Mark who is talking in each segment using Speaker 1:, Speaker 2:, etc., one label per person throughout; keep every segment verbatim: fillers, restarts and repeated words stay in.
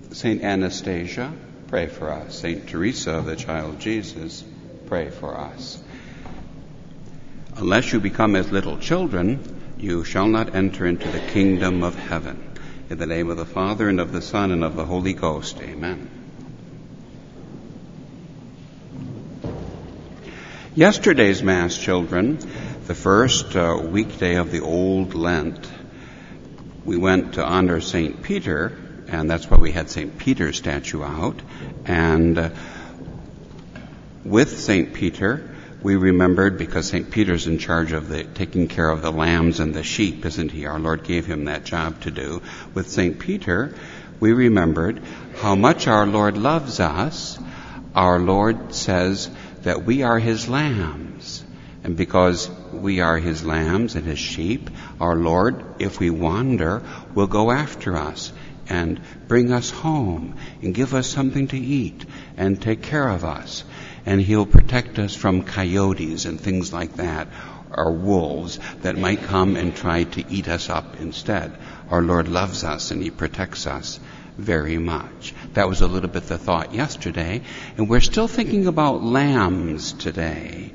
Speaker 1: Saint Anastasia, pray for us. Saint Teresa of the Child Jesus, pray for us. Unless you become as little children, you shall not enter into the kingdom of heaven. In the name of the Father, and of the Son, and of the Holy Ghost. Amen. Yesterday's Mass, children, the first uh, weekday of the Old Lent, we went to honor Saint Peter, and that's why we had Saint Peter's statue out. And uh, with Saint Peter, we remembered, because Saint Peter's in charge of the taking care of the lambs and the sheep, isn't he? Our Lord gave him that job to do. With Saint Peter, we remembered how much our Lord loves us. Our Lord says that we are his lambs. And because we are his lambs and his sheep, our Lord, if we wander, will go after us and bring us home and give us something to eat and take care of us. And he'll protect us from coyotes and things like that, or wolves that might come and try to eat us up instead. Our Lord loves us and he protects us very much. That was a little bit the thought yesterday, and we're still thinking about lambs today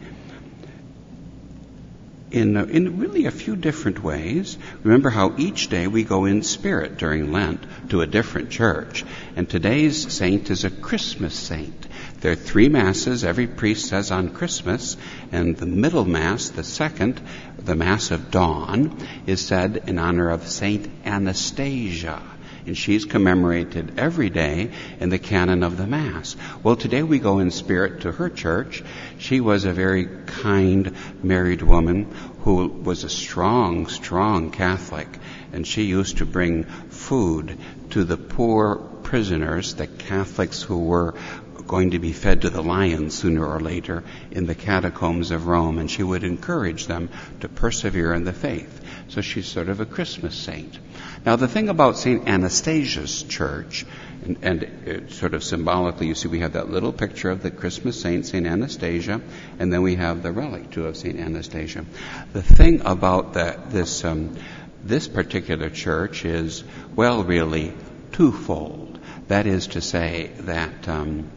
Speaker 1: in, in really a few different ways. Remember how each day we go in spirit during Lent to a different church, and today's saint is a Christmas saint. There are three Masses every priest says on Christmas, and the middle Mass, the second, the Mass of Dawn, is said in honor of Saint Anastasia, and she's commemorated every day in the canon of the Mass. Well, today we go in spirit to her church. She was a very kind married woman who was a strong, strong Catholic, and she used to bring food to the poor prisoners, the Catholics who were going to be fed to the lions sooner or later in the catacombs of Rome, and she would encourage them to persevere in the faith. So she's sort of a Christmas saint. Now, the thing about Saint Anastasia's church, and, and it sort of symbolically, you see, we have that little picture of the Christmas saint, Saint Anastasia, and then we have the relic, too, of Saint Anastasia. The thing about the, this, um, this particular church is, well, really twofold. That is to say that um,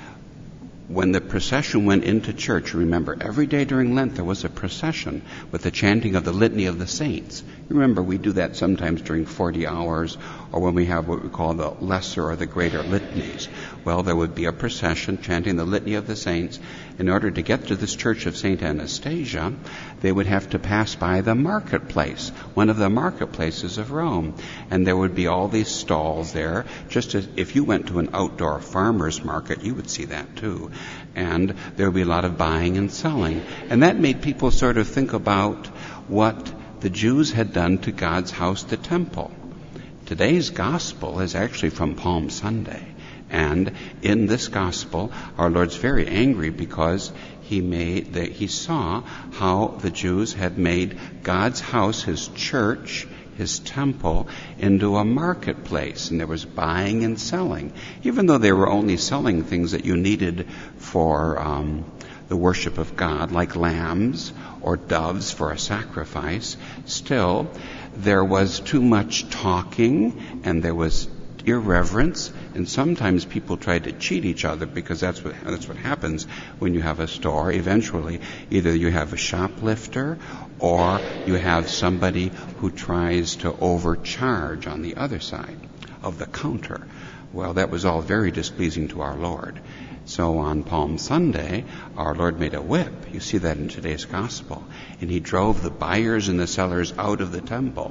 Speaker 1: when the procession went into church, remember, every day during Lent there was a procession with the chanting of the Litany of the Saints. Remember, we do that sometimes during forty hours, or when we have what we call the lesser or the greater litanies. Well, there would be a procession chanting the Litany of the Saints. In order to get to this church of Saint Anastasia, they would have to pass by the marketplace, one of the marketplaces of Rome. And there would be all these stalls there. Just as if you went to an outdoor farmer's market, you would see that too. And there would be a lot of buying and selling. And that made people sort of think about what the Jews had done to God's house, the temple. Today's gospel is actually from Palm Sunday. And in this gospel, our Lord's very angry because he made that he saw how the Jews had made God's house, his church, his temple, into a marketplace, and there was buying and selling, even though they were only selling things that you needed for um, the worship of God, like lambs or doves for a sacrifice. Still, there was too much talking, and there was irreverence, and sometimes people try to cheat each other, because that's what that's what happens when you have a store. Eventually, either you have a shoplifter or you have somebody who tries to overcharge on the other side of the counter. Well, that was all very displeasing to our Lord. So on Palm Sunday, our Lord made a whip. You see that in today's gospel. And he drove the buyers and the sellers out of the temple.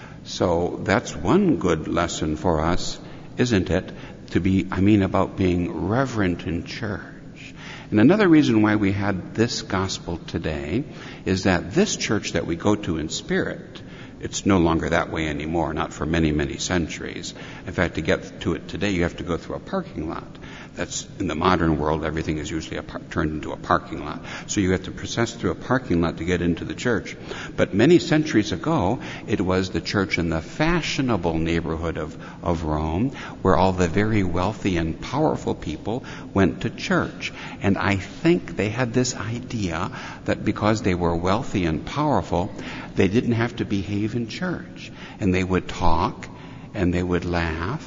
Speaker 1: So that's one good lesson for us, isn't it? To be, I mean, about being reverent in church. And another reason why we had this gospel today is that this church that we go to in spirit, it's no longer that way anymore, not for many, many centuries. In fact, to get to it today, you have to go through a parking lot. That's, in the modern world, everything is usually a par- turned into a parking lot. So you have to process through a parking lot to get into the church. But many centuries ago, it was the church in the fashionable neighborhood of, of Rome, where all the very wealthy and powerful people went to church. And I think they had this idea that because they were wealthy and powerful, they didn't have to behave in church. And they would talk, and they would laugh,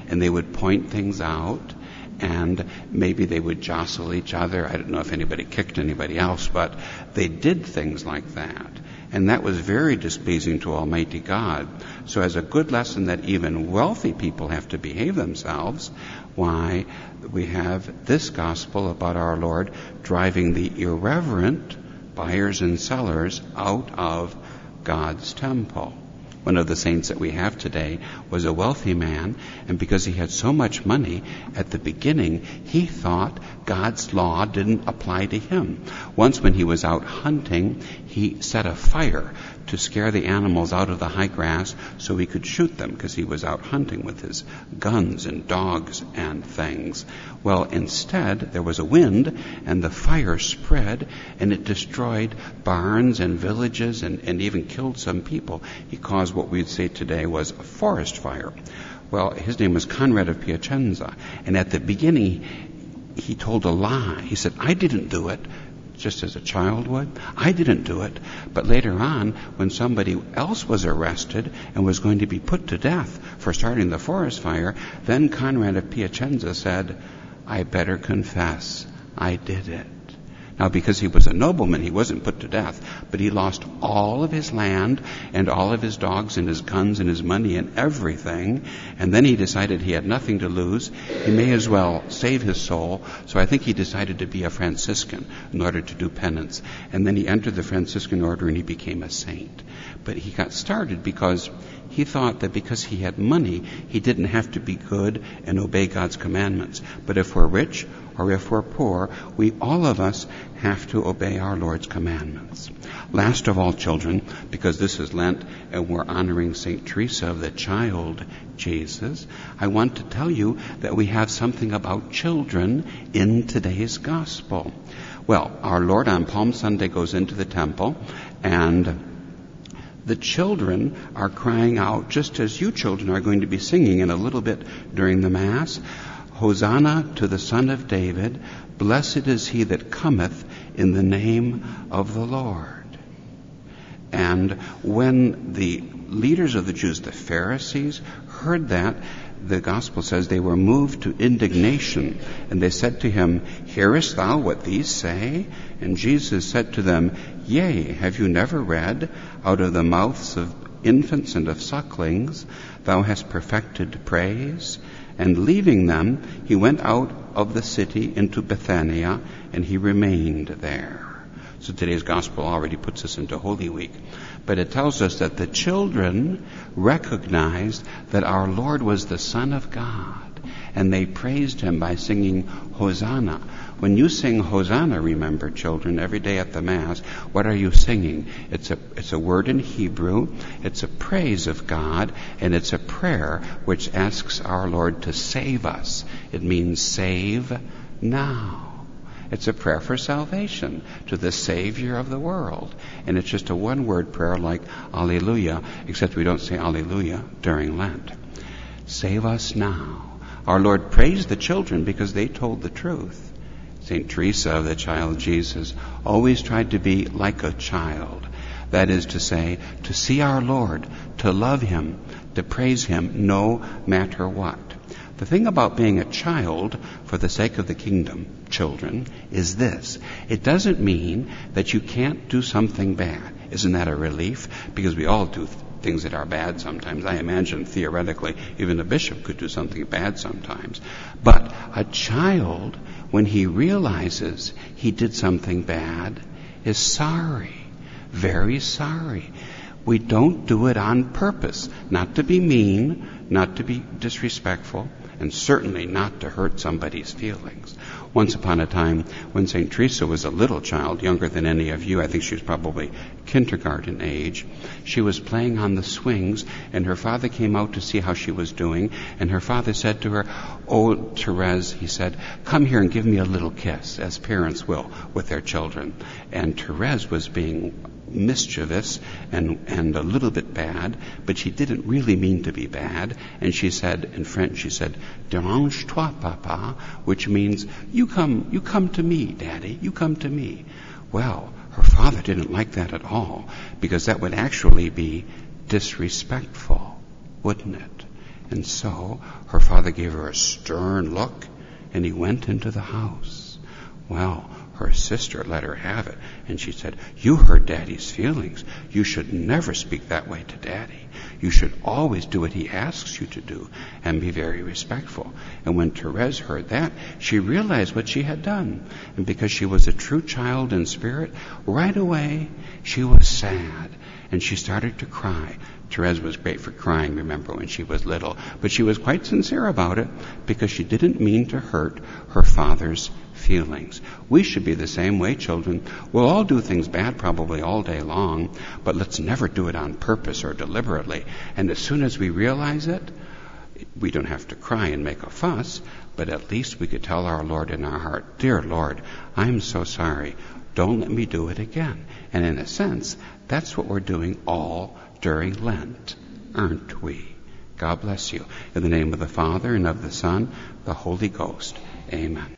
Speaker 1: and they would point things out, and maybe they would jostle each other. I don't know if anybody kicked anybody else, but they did things like that. And that was very displeasing to Almighty God. So as a good lesson that even wealthy people have to behave themselves, why, we have this gospel about our Lord driving the irreverent buyers and sellers out of God's temple. One of the saints that we have today was a wealthy man, and because he had so much money, at the beginning, he thought God's law didn't apply to him. Once when he was out hunting, he set a fire to scare the animals out of the high grass so he could shoot them, because he was out hunting with his guns and dogs and things. Well, instead, there was a wind, and the fire spread, and it destroyed barns and villages and, and even killed some people. He caused what we'd say today was a forest fire. Well, his name was Conrad of Piacenza, and at the beginning, he told a lie. He said, I didn't do it, just as a child would. I didn't do it. But later on, when somebody else was arrested and was going to be put to death for starting the forest fire, then Conrad of Piacenza said, I better confess, I did it. Now, because he was a nobleman, he wasn't put to death, but he lost all of his land and all of his dogs and his guns and his money and everything. And then he decided he had nothing to lose. He may as well save his soul. So I think he decided to be a Franciscan in order to do penance. And then he entered the Franciscan order and he became a saint. But he got started because he thought that because he had money, he didn't have to be good and obey God's commandments. But if we're rich or if we're poor, we, all of us, have to obey our Lord's commandments. Last of all, children, because this is Lent and we're honoring Saint Teresa of the Child Jesus, I want to tell you that we have something about children in today's gospel. Well, our Lord on Palm Sunday goes into the temple, and the children are crying out, just as you children are going to be singing in a little bit during the Mass, Hosanna to the Son of David, blessed is he that cometh in the name of the Lord. And when the leaders of the Jews, the Pharisees, heard that, the Gospel says they were moved to indignation, and they said to him, Hearest thou what these say? And Jesus said to them, Yea, have you never read, out of the mouths of infants and of sucklings thou hast perfected praise? And leaving them, he went out of the city into Bethania, and he remained there. So today's gospel already puts us into Holy Week. But it tells us that the children recognized that our Lord was the Son of God, and they praised him by singing Hosanna. When you sing Hosanna, remember, children, every day at the Mass, what are you singing? It's a, it's a word in Hebrew, it's a praise of God, and it's a prayer which asks our Lord to save us. It means save now. It's a prayer for salvation to the Savior of the world. And it's just a one-word prayer like Alleluia, except we don't say Alleluia during Lent. Save us now. Our Lord praised the children because they told the truth. Saint Teresa of the Child Jesus always tried to be like a child. That is to say, to see our Lord, to love him, to praise him no matter what. The thing about being a child for the sake of the kingdom, children, is this. It doesn't mean that you can't do something bad. Isn't that a relief? Because we all do th- things that are bad sometimes. I imagine, theoretically, even a bishop could do something bad sometimes. But a child, when he realizes he did something bad, is sorry, very sorry. We don't do it on purpose, not to be mean, not to be disrespectful, and certainly not to hurt somebody's feelings. Once upon a time, when Saint Teresa was a little child, younger than any of you, I think she was probably kindergarten age, she was playing on the swings, and her father came out to see how she was doing, and her father said to her, "Oh, Therese," he said, "come here and give me a little kiss," as parents will with their children. And Therese was being mischievous and, and a little bit bad, but she didn't really mean to be bad. And she said, in French, she said, "Dérange-toi, papa," which means, you come, you come to me, Daddy, you come to me. Well, her father didn't like that at all, because that would actually be disrespectful, wouldn't it? And so her father gave her a stern look, and he went into the house. Well, her sister let her have it, and she said, "You hurt Daddy's feelings. You should never speak that way to Daddy. You should always do what he asks you to do and be very respectful." And when Therese heard that, she realized what she had done. And because she was a true child in spirit, right away she was sad, and she started to cry. Therese was great for crying, remember, when she was little, but she was quite sincere about it because she didn't mean to hurt her father's feelings. We should be the same way, children. We'll all do things bad probably all day long, but let's never do it on purpose or deliberately. And as soon as we realize it, we don't have to cry and make a fuss, but at least we could tell our Lord in our heart, "Dear Lord, I'm so sorry. Don't let me do it again." And in a sense, that's what we're doing all during Lent, aren't we? God bless you. In the name of the Father, and of the Son, the Holy Ghost. Amen.